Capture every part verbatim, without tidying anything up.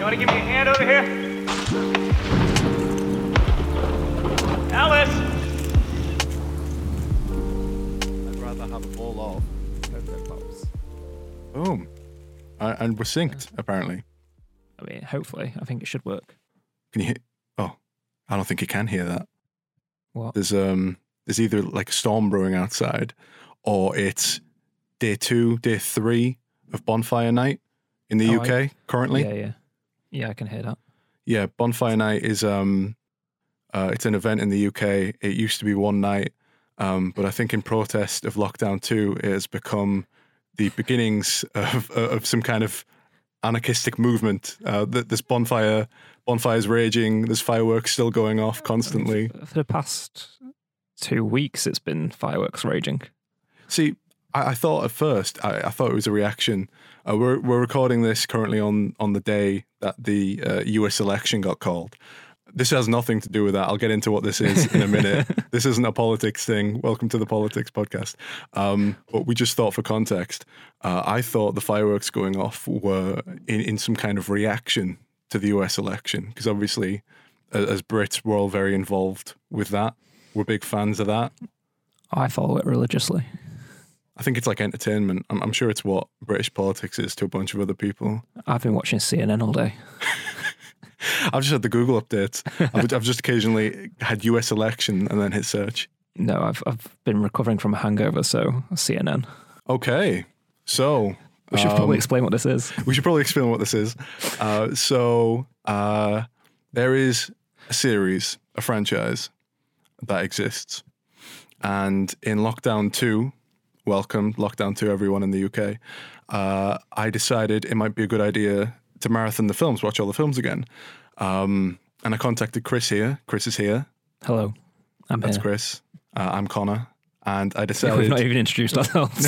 want to give me a hand over here? Alice! I'd rather have a ball of Cocoa Pops. Boom. Uh, and we're synced, apparently. I mean, hopefully. I think it should work. Can you hear? Oh, I don't think you can hear that. What? There's um, there's either like a storm brewing outside, or it's day two, day three of Bonfire Night in the Oh, U K I- currently. Yeah, yeah. Yeah, I can hear that. Yeah, Bonfire Night is um, uh, it's an event in the U K. It used to be one night, um, but I think in protest of lockdown two, it has become the beginnings of of some kind of anarchistic movement. Uh, th- this bonfire, bonfires raging. There's fireworks still going off constantly. For the past two weeks, it's been fireworks raging. See, I, I thought at first, I, I thought it was a reaction. Uh, we're we're recording this currently on on the day that the uh, U S election got called. This has nothing to do with that. I'll get into what this is in a minute. This isn't a politics thing. Welcome to the politics podcast. Um, but we just thought for context, uh, I thought the fireworks going off were in, in some kind of reaction to the U S election. Because obviously, as, as Brits, we're all very involved with that. We're big fans of that. I follow it religiously. I think it's like entertainment. I'm, I'm sure it's what British politics is to a bunch of other people. I've been watching C N N all day. I've just had the Google updates. I've, I've just occasionally had U S election and then hit search. No, I've I've been recovering from a hangover, so C N N. Okay, so We should um, probably explain what this is. we should probably explain what this is. Uh, so uh, there is a series, a franchise that exists, and in lockdown two, welcome lockdown two, everyone in the U K. Uh, I decided it might be a good idea to marathon the films, watch all the films again. Um, and I contacted Chris here. Chris is here. Hello, I'm That's here. Chris. Uh, I'm Connor. And I We've decided... not even introduced ourselves.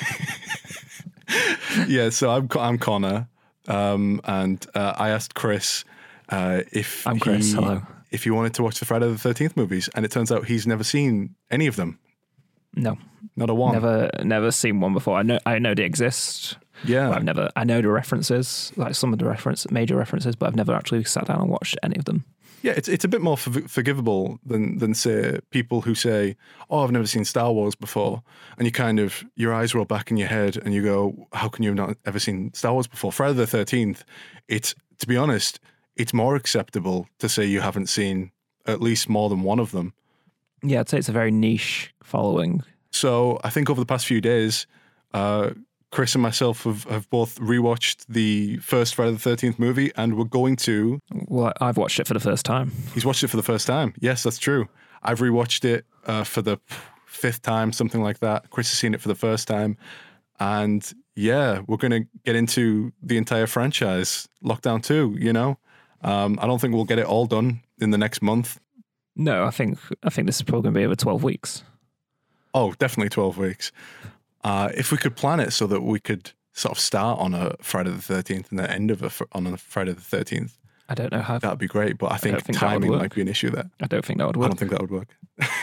yeah, so I'm I'm Connor. Um, and uh, I asked Chris uh, if I'm Chris, he, hello. if he wanted to watch the Friday the thirteenth movies. And it turns out he's never seen any of them. No, Not a one. never never seen one before. I know I know they exist. Yeah. But I've never. I know the references, like some of the reference, major references, but I've never actually sat down and watched any of them. Yeah, it's it's a bit more for, forgivable than than say people who say, "Oh, I've never seen Star Wars before," and you kind of your eyes roll back in your head and you go, "How can you have not ever seen Star Wars before?" Friday the thirteenth. It's to be honest, it's more acceptable to say you haven't seen at least more than one of them. Yeah, I'd say it's a very niche following. So I think over the past few days, uh, Chris and myself have, have both rewatched the first Friday the thirteenth movie, and we're going to. Well, I've watched it for the first time. He's watched it for the first time. Yes, that's true. I've rewatched it uh, for the fifth time, something like that. Chris has seen it for the first time. And yeah, we're going to get into the entire franchise, Lockdown two, you know? Um, I don't think we'll get it all done in the next month. No, I think I think this is probably going to be over twelve weeks. Oh, definitely twelve weeks. Uh, if we could plan it so that we could sort of start on a Friday the thirteenth and then end of a, fr- on a Friday the thirteenth, I don't know how. that'd be great. But I think, don't think that would timing work. might be an issue there. I don't think that would I work. don't think that would work.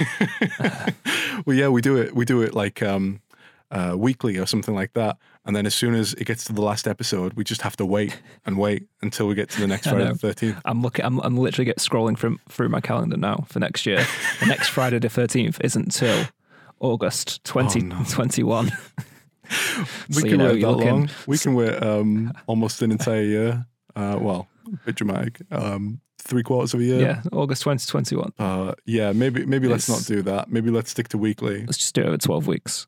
Well, yeah, we do it. We do it like um, uh, weekly or something like that. And then as soon as it gets to the last episode, we just have to wait and wait until we get to the next I Friday know. the thirteenth. I'm looking. I'm, I'm literally get scrolling from through my calendar now for next year. The next Friday the thirteenth isn't until August twenty twenty-one. We So, can you know, wait you're that looking- long. We can wait um, almost an entire year. Uh, well, a bit dramatic. Um, three quarters of a year. Yeah, August twenty twenty-one. Uh, yeah, maybe maybe let's It's- not do that. Maybe let's stick to weekly. Let's just do it over twelve weeks.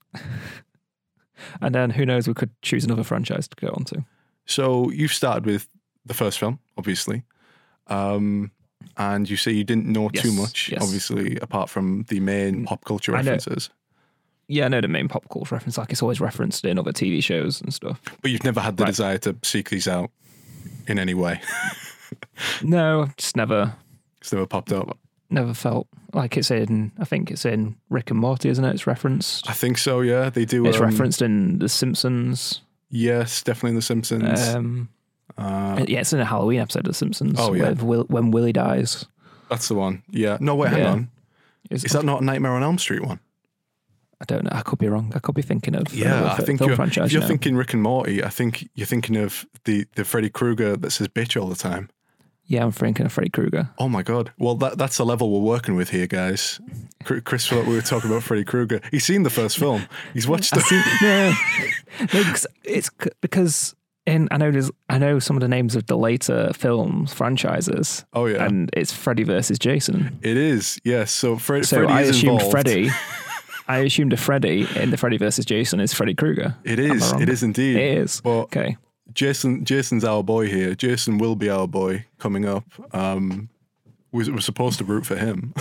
And then who knows, we could choose another franchise to go on to. So you've started with the first film, obviously. Um, and you say you didn't know too Yes, much, yes. obviously, apart from the main pop culture I know. references. Yeah, I know the main pop culture reference, like it's always referenced in other T V shows and stuff. But you've never had the Right. desire to seek these out in any way. No, I've just never, It's never popped up. never felt like it's in. I think it's in Rick and Morty, isn't it? It's referenced. I think so, yeah. They do. It's um, referenced in The Simpsons. Yes, definitely in The Simpsons. Um, uh, yeah, it's in a Halloween episode of The Simpsons. Oh, yeah. with Will, when Willie dies. that's the one. Yeah. No, wait, hang yeah. on. Is, Is that not a Nightmare on Elm Street one? I don't know. I could be wrong. I could be thinking of Yeah, another I fi- think film you're, franchise. if you're you know. thinking Rick and Morty, I think you're thinking of the, the Freddy Krueger that says bitch all the time. Yeah, I'm thinking of Freddy Krueger. Oh my God. Well, that that's the level we're working with here, guys. Chr- Chris thought we were talking about Freddy Krueger. He's seen the first film. He's watched I the... see, no, no, because it's c- because in I know there's I know some of the names of the later films franchises. Oh, yeah. and it's Freddy versus Jason. It is, yes. So, Fred, So Freddy I is assumed involved. Freddy. I assumed a Freddy in the Freddy versus Jason is Freddy Krueger. It Am I is. wrong? It is indeed. It is. But Okay. Jason, Jason's our boy here. Jason will be our boy coming up. Um, we're, we're supposed to root for him.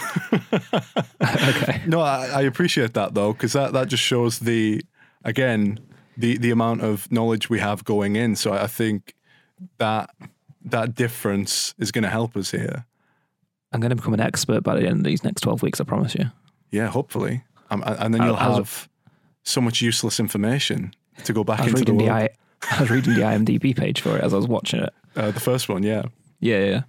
Okay. No, I, I appreciate that though, because that, that just shows the, again, the, the amount of knowledge we have going in. So I think that that difference is going to help us here. I'm going to become an expert by the end of these next twelve weeks, I promise you. Yeah, hopefully. Um, and then I- you'll I was- have so much useless information to go back I was into the reading the, world. I, I was reading the IMDb page for it as I was watching it. Uh, the first one, yeah. Yeah, yeah.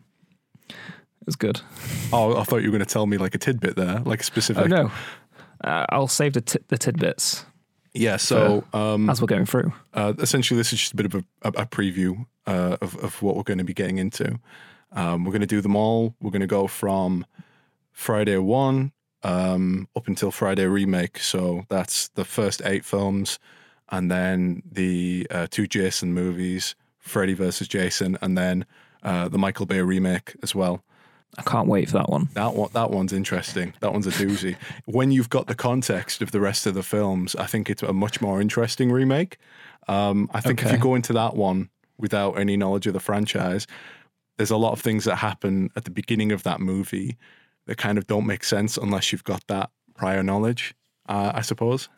It was good. Oh, I thought you were going to tell me like a tidbit there, like a specific. Oh, no. Uh, I'll save the, t- the tidbits Yeah, so um, as we're going through. uh, essentially this is just a bit of a, a, a preview uh, of, of what we're going to be getting into. Um, we're going to do them all. We're going to go from Friday one um, up until Friday Remake. So that's the first eight films, and then the uh, two Jason movies, Freddy versus Jason, and then uh, the Michael Bay remake as well. I can't wait for that one. That one, that one's interesting. That one's a doozy. When you've got the context of the rest of the films, I think it's a much more interesting remake. Um, I think if Okay. you go into that one without any knowledge of the franchise, there's a lot of things that happen at the beginning of that movie that kind of don't make sense unless you've got that prior knowledge, uh, I suppose.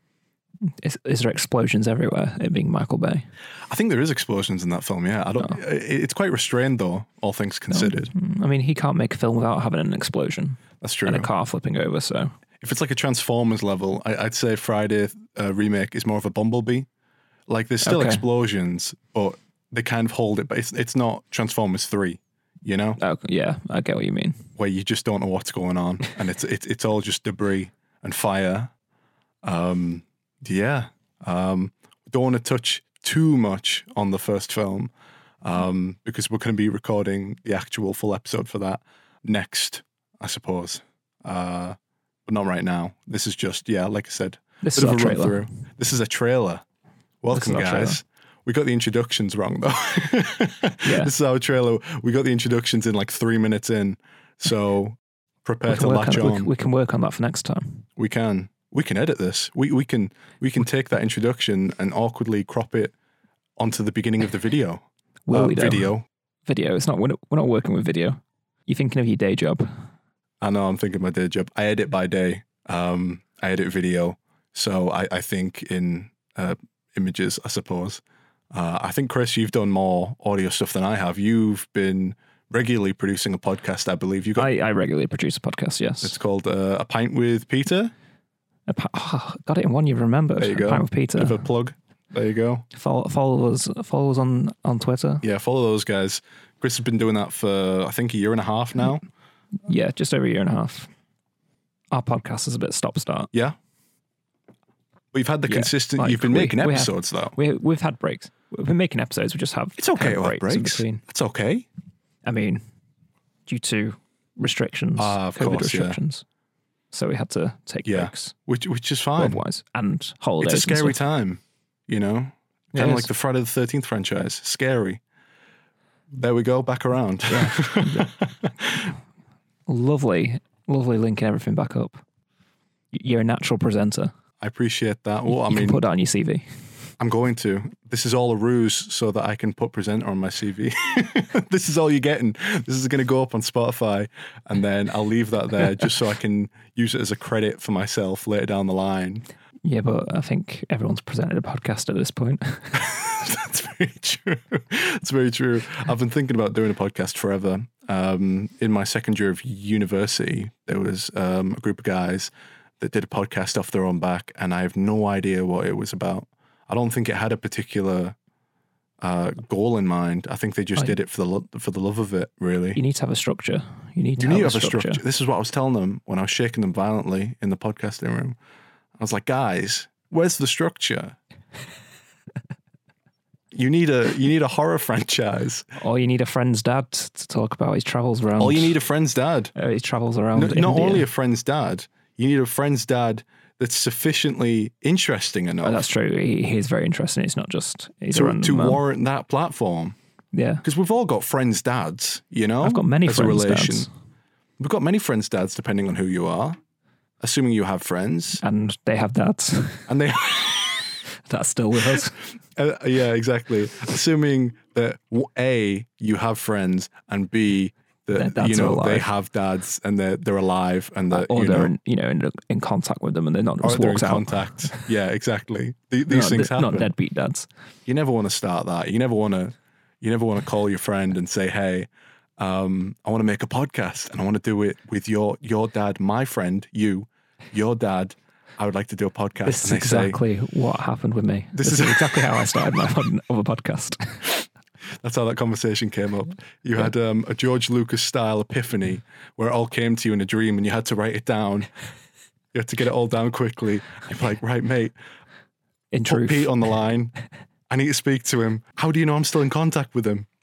Is, is there explosions everywhere, it being Michael Bay? I think there is explosions in that film, yeah. I don't. Oh. it- It's quite restrained, though, all things considered. Mm, I mean, he can't make a film without having an explosion That's true. and a car flipping over, so... If it's like a Transformers level, I, I'd say Friday uh, remake is more of a Bumblebee. Like there's still Okay. explosions, but they kind of hold it. But it's it's not Transformers three, you know, Oh, yeah, I get what you mean. where you just don't know what's going on, and it's it's it's all just debris and fire. Um, yeah. Um, don't want to touch too much on the first film, um, because we're going to be recording the actual full episode for that next, I suppose. Uh, but not right now. This is just, yeah, like I said, This bit is of our a run trailer. through. This is a trailer. Welcome, our guys. trailer. We got the introductions wrong, though. Yeah. This is our trailer. We got the introductions in like three minutes in. So prepare We to can, work latch on, we, on. can- we can work on that for next time. We can. We can edit this. We we can we can take that introduction and awkwardly crop it onto the beginning of the video. Will Uh, we, though? video. Video. It's not, we're not, we're not working with video. You're thinking of your day job. I know I'm thinking my day job. I edit by day. Um, I edit video. So I, I think in uh, images, I suppose. Uh, I think, Chris, you've done more audio stuff than I have. You've been regularly producing a podcast, I believe. You got I, I regularly produce a podcast, yes. It's called uh, A Pint with Peter. A pa- oh, got it in one you've remembered. There you go. A Pint with Peter. Bit of a plug. There you go. Follow, follow us follow us on, on Twitter. Yeah, follow those guys. Chris has been doing that for, I think, a year and a half now. Yeah, just over a year and a half. Our podcast is a bit stop-start. Yeah. We've had the Yeah, consistent, like, you've been we- making we have- episodes, though. We, we've had breaks. We've been making episodes. We just have It's okay kind to of have breaks in breaks. between. It's okay. I mean, due to restrictions, Ah, of COVID course, yeah. restrictions. So we had to take Yeah. breaks Which which is fine. otherwise. And holidays. It's a and scary stuff. time, you know? Yeah, Kind it of like is. the Friday the thirteenth franchise. Scary. There we go, back around. Lovely, lovely linking everything back up. Y- You're a natural presenter. I appreciate that. Well, I you mean, can put that on your C V. I'm going to. This is all a ruse so that I can put presenter on my C V. This is all you're getting. This is going to go up on Spotify, and then I'll leave that there just so I can use it as a credit for myself later down the line. Yeah, but I think everyone's presented a podcast at this point. That's very true. That's very true. I've been thinking about doing a podcast forever. Um, in my second year of university, there was um, a group of guys that did a podcast off their own back, and I have no idea what it was about. I don't think it had a particular uh, goal in mind. I think they just Right. did it for the lo- for the love of it, really. You need to have a structure. You need to You need have, to have a a structure. structure. This is what I was telling them when I was shaking them violently in the podcasting room. I was like, guys, where's the structure? You need a you need a horror franchise. Or you need a friend's dad to talk about his travels around. Or you need a friend's dad. Uh, his travels around No, India. not only a friend's dad, you need a friend's dad that's sufficiently interesting enough Oh, that's true. He, he's very interesting. It's not just he's a to, random to man. warrant that platform. Yeah. Because we've all got friends' dads, you know? I've got many as a friends' relation. dads. We've got many friends' dads, depending on who you are. Assuming you have friends. And they have dads. And they... That's still with us. uh, yeah, exactly. Assuming that, A, you have friends, and B, Their that, dads you know, are they alive. have dads and they're, they're alive and that, Or you they're know... in, you know, in, in contact with them and they're not or just they're in walks out. contact. Yeah, exactly. Th- these Not- things Not happen. deadbeat dads. You never want to start that. You never want to. You never want to call your friend and say, "Hey, um, I want to make a podcast and I want to do it with your your dad, my friend, you, your dad. I would like to do a podcast." This is and they say, exactly what happened with me. This This, is- is exactly how I started my pod- other podcast. that's how that conversation came up. You had um, a George Lucas style epiphany where it all came to you in a dream and you had to write it down. You had to get it all down quickly. You're like, right, mate, In put truth, Pete on the line. I need to speak to him. How do you know I'm still in contact with him?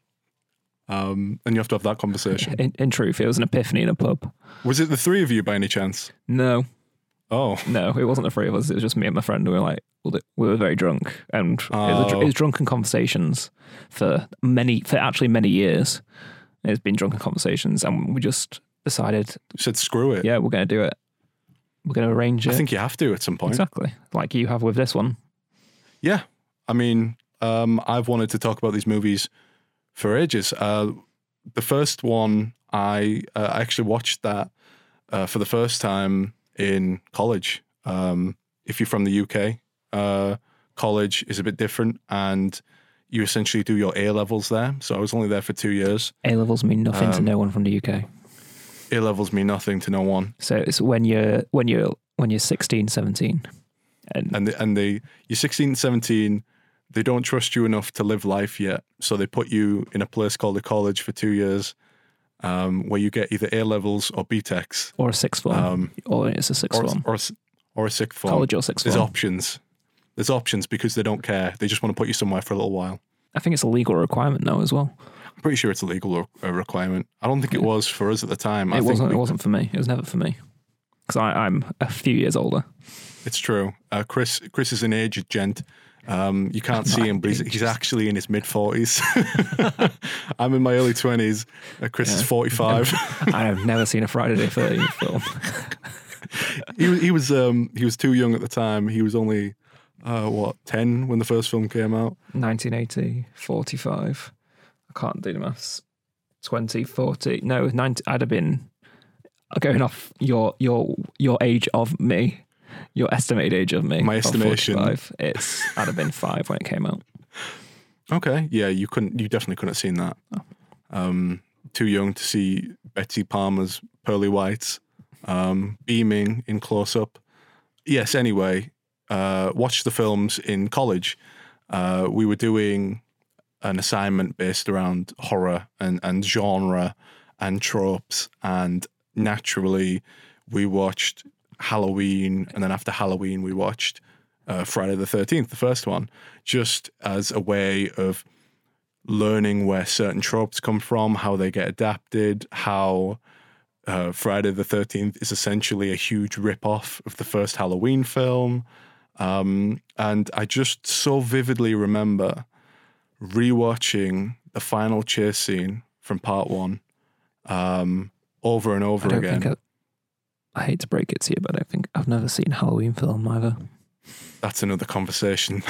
Um, and you have to have that conversation. in, in truth, it was an epiphany in a pub. Was it the three of you by any chance? No, Oh, no, it wasn't the three of us. It was just me and my friend. We were like, well, we were very drunk, and it, was a, dr- Oh. it was drunken conversations for many, for actually many years. It's been drunken conversations, and we just decided, you said screw it. yeah, we're going to do it. We're going to arrange it. I think you have to at some point. Exactly, like you have with this one. Yeah. I mean, um, I've wanted to talk about these movies for ages. Uh, the first one, I uh, actually watched that uh, for the first time in college. Um, if you're from the U K, uh, college is a bit different and you essentially do your A levels there. So I was only there for two years. A levels mean nothing to Um, no one from the U K. A levels mean nothing to no one. So it's when you're when you're when you're sixteen, seventeen. And, And the, and they, you're sixteen, seventeen, they don't trust you enough to live life yet. So they put you in a place called a college for two years um, where you get either A levels or B TECs. or a sixth form. Um, or it's a sixth or, form. or, a- or a sixth form. College or sixth There's form. options. There's options because they don't care. They just want to put you somewhere for a little while. I think it's a legal requirement now as well. I'm pretty sure it's a legal re- a requirement. I don't think it was for us at the time. I It think wasn't. we- It wasn't for me. It was never for me. Because I'm a few years older. It's true. Uh, Chris Chris is an aged gent. Um, you can't see him, but he's, he's actually in his mid forties. I'm in my early twenties. Uh, Chris is forty-five. I've never seen a Friday the thirteenth film. he was he was um, he was too young at the time. He was only uh, what ten when the first film came out. nineteen eighty, forty-five. I can't do the maths. twenty, forty. No, ninety. I'd have been going off your your your age of me. Your estimated age of me. My of estimation. forty-five. It's I'd have been five when it came out. Okay, yeah, you couldn't. You definitely couldn't have seen that. Um, too young to see Betsy Palmer's pearly whites um, beaming in close up. Yes. Anyway, uh, watched the films in college. Uh, we were doing an assignment based around horror and, and genre and tropes, and naturally, we watched Halloween, and then after Halloween, we watched uh, Friday the thirteenth, the first one, just as a way of learning where certain tropes come from, how they get adapted, how uh, Friday the thirteenth is essentially a huge rip-off of the first Halloween film. Um, and I just so vividly remember rewatching the final chase scene from part one um, over and over I don't again. think I, I hate to break it to you, but I don't think I've never seen a Halloween film either. That's another conversation.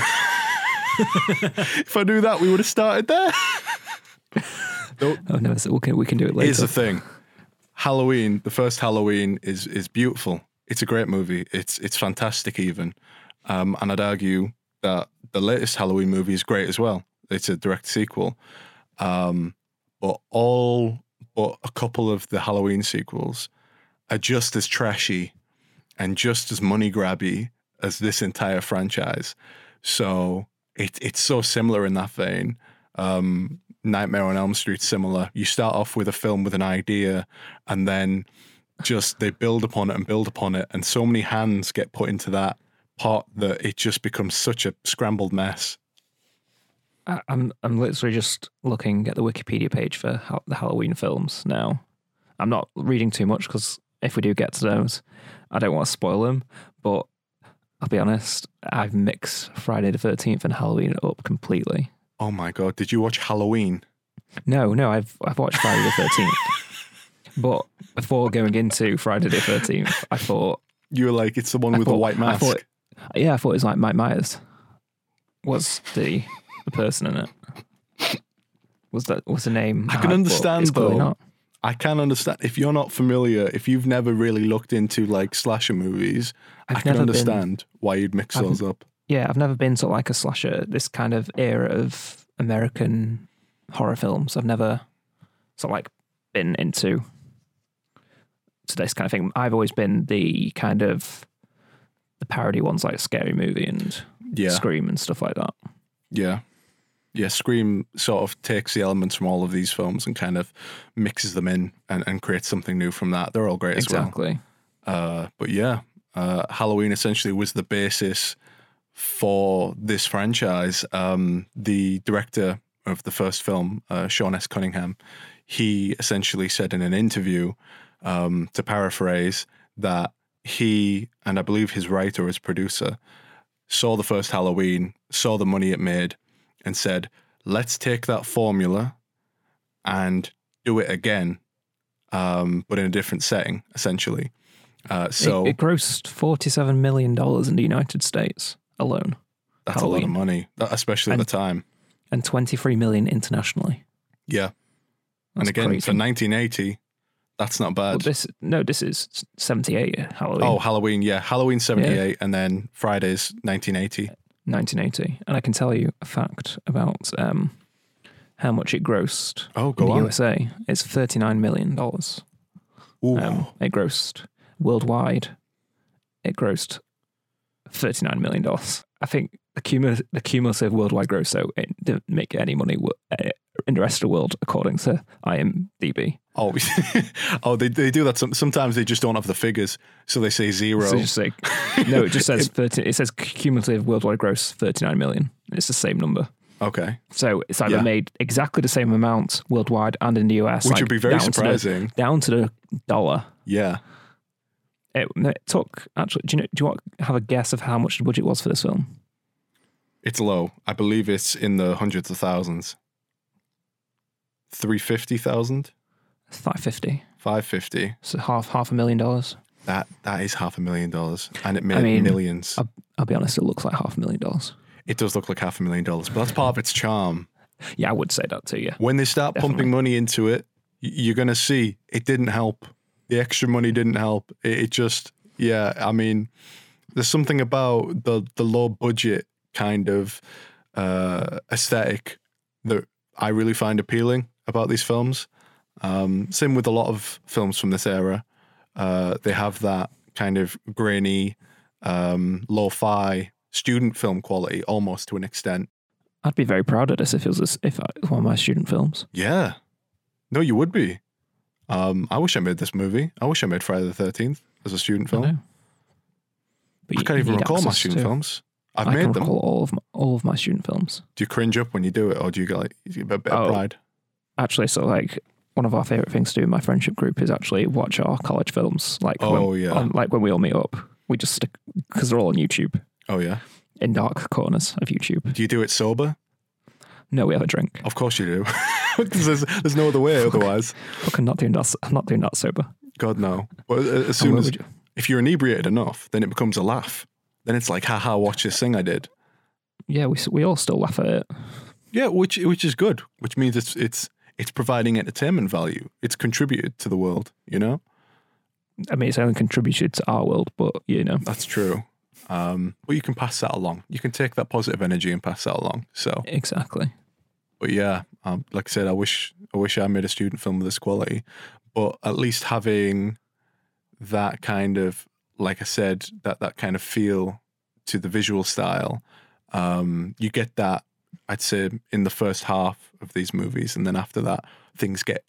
If I knew that, we would have started there. I've never seen. We can we can do it later. Here's the thing: Halloween, the first Halloween, is is beautiful. It's a great movie. It's it's fantastic, even. Um, and I'd argue that the latest Halloween movie is great as well. It's a direct sequel. Um, but all but a couple of the Halloween sequels are just as trashy and just as money grabby as this entire franchise. So it, it's so similar in that vein. Um, Nightmare on Elm Street, similar. You start off with a film with an idea, and then just they build upon it and build upon it, and so many hands get put into that pot that it just becomes such a scrambled mess. I, I'm I'm literally just looking at the Wikipedia page for ha- the Halloween films now. I'm not reading too much because if we do get to those, I don't want to spoil them. But I'll be honest, I've mixed Friday the thirteenth and Halloween up completely. Oh my God, did you watch Halloween? No, no, I've I've watched Friday the thirteenth. But before going into Friday the thirteenth, I thought... You were like, it's the one I with thought, the white mask. I thought, yeah, I thought it was like Mike Myers was the the person in it. Was that was the name? I can understand though. Not. I can understand if you're not familiar, if you've never really looked into like slasher movies. I've I can never understand been, why you'd mix I've, those up. Yeah, I've never been to like a slasher, this kind of era of American horror films. I've never sort of like been into to this kind of thing. I've always been the kind of the parody ones like Scary Movie and Yeah. Scream and stuff like that. Yeah. Yeah, Scream sort of takes the elements from all of these films and kind of mixes them in and, and creates something new from that. They're all great Exactly. as well. Uh, but yeah, uh, Halloween essentially was the basis for this franchise. Um, the director of the first film, uh, Sean S. Cunningham, he essentially said in an interview, um, to paraphrase, that he, and I believe his writer or his producer, saw the first Halloween, saw the money it made, and said, let's take that formula and do it again, um, but in a different setting, essentially. Uh, so it, it grossed forty-seven million dollars in the United States alone. That's Halloween. a lot of money, especially and, at the time. And twenty-three million dollars internationally. Yeah. That's and again, crazy. for nineteen eighty, that's not bad. Well, this no, this is seventy-eight Halloween. Oh, Halloween, yeah. Halloween seventy-eight, yeah. And then Friday's nineteen eighty. nineteen eighty. And I can tell you a fact about um, how much it grossed Oh, go in the on. U S A. It's thirty-nine million dollars. Ooh. Um, it grossed worldwide. It grossed thirty-nine million dollars. I think the cumulative, the cumulative worldwide gross, so it didn't make any money in the rest of the world, according to I M D B. Oh, oh, they they do that. Some, sometimes they just don't have the figures, so they say zero. So just say, no, it just says thirty. It says cumulative worldwide gross thirty-nine million. It's the same number. Okay. So it's either Yeah. made exactly the same amount worldwide and in the U S, Which like would be very down to the- surprising. down to the dollar. Yeah. It, it took actually. Do you know? Do you want have a guess of how much the budget was for this film? It's low. I believe it's in the hundreds of thousands. three hundred fifty thousand? Five fifty. five hundred fifty. So half half a million dollars. That That is half a million dollars. And it made I mean, millions. I'll, I'll be honest. It looks like half a million dollars. It does look like half a million dollars, but that's part of its charm. Yeah, I would say that too. Yeah. When they start Definitely. pumping money into it, y- you're going to see it didn't help. The extra money didn't help. It, it just, yeah, I mean, there's something about the, the low budget kind of uh, aesthetic that I really find appealing about these films. Um, same with a lot of films from this era. Uh, they have that kind of grainy, um, lo-fi student film quality almost to an extent. I'd be very proud of this if it was if it was one of my student films. Yeah. No, you would be. Um, I wish I made this movie. I wish I made Friday the thirteenth as a student I film. know. I, But you- can't you even need recall my access student to- films. I've I made can them. recall all of my, all of my student films. Do you cringe up when you do it, or do you get like you get a bit of Oh. pride? Actually, so like one of our favorite things to do in my friendship group is actually watch our college films. Like Oh, when, yeah. on, like when we all meet up, we just stick because they're all on YouTube Oh yeah. in dark corners of YouTube. Do you do it sober? No, we have a drink. Of course you do. there's, there's no other way otherwise. Fuck, I'm not doing that. I'm not doing that sober. God no. But as soon And as what would you- if you're inebriated enough, then it becomes a laugh. Then it's like, haha, watch this thing I did. yeah, we we all still laugh at it. Yeah, which which is good. Which means it's it's it's providing entertainment value. It's contributed to the world. You know. I mean, it's only contributed to our world, but you know, That's true. Um, but you can pass that along. You can take that positive energy and pass that along. So, exactly. but yeah, um, like I said, I wish I wish I made a student film of this quality. But at least having that kind of, like I said, that that kind of feel to the visual style, um, you get that. I'd say in the first half of these movies, and then after that, things get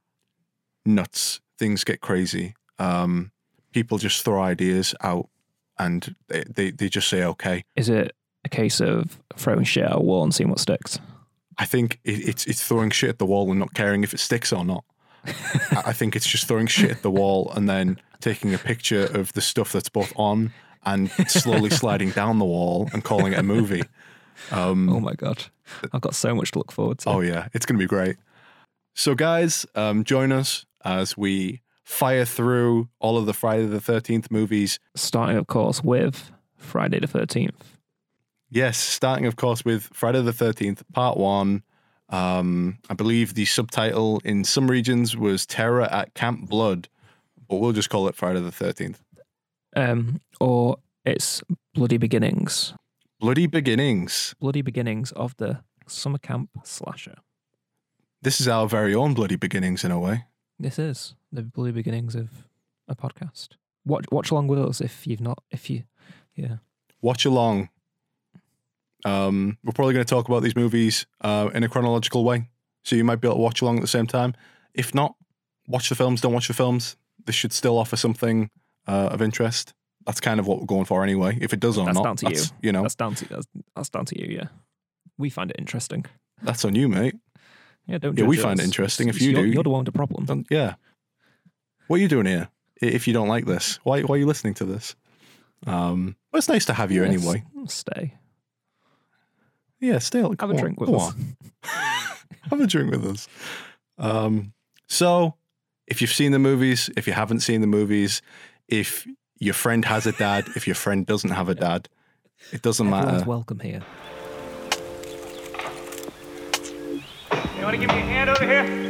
nuts. Things get crazy. Um, people just throw ideas out and they, they, they just say okay. Is it a case of throwing shit at a wall and seeing what sticks? I think it, it's it's throwing shit at the wall and not caring if it sticks or not. I I think it's just throwing shit at the wall and then taking a picture of the stuff that's both on and slowly sliding down the wall and calling it a movie. Um, oh my God. I've got so much to look forward to. Oh yeah, it's going to be great. So guys, um, join us as we fire through all of the Friday the thirteenth movies. Starting, of course, with Friday the thirteenth. Yes, starting, of course, with Friday the thirteenth, part one. Um, I believe the subtitle in some regions was Terror at Camp Blood, but we'll just call it Friday the thirteenth. Um, or it's Bloody Beginnings. Bloody Beginnings. Bloody Beginnings of the Summer Camp Slasher. This is our very own Bloody Beginnings in a way. This is the Bloody Beginnings of a podcast. Watch, watch along with us if you've not, if you, yeah. Watch along. Um, we're probably going to talk about these movies uh, in a chronological way, so you might be able to watch along at the same time. If not, watch the films, don't watch the films. This should still offer something uh, of interest. That's kind of what we're going for anyway. If it does or That's not, down to that's, you. you know, That's down to that's, that's down to you. Yeah, we find it interesting. that's on you, mate. Yeah, don't. Yeah, judge we us. find it interesting. If It's- you you're, do, you're the one with the problem. Don't- yeah. What are you doing here? I- If you don't like this, why why are you listening to this? Um, well, it's nice to have you Yes, anyway. Stay. Yeah, stay. Have Have a drink with us. Have a drink with us. Um, so, if you've seen the movies, if you haven't seen the movies, if your friend has a dad, if your friend doesn't have a dad, it doesn't Everyone's matter. welcome here. You want to give me a hand over here?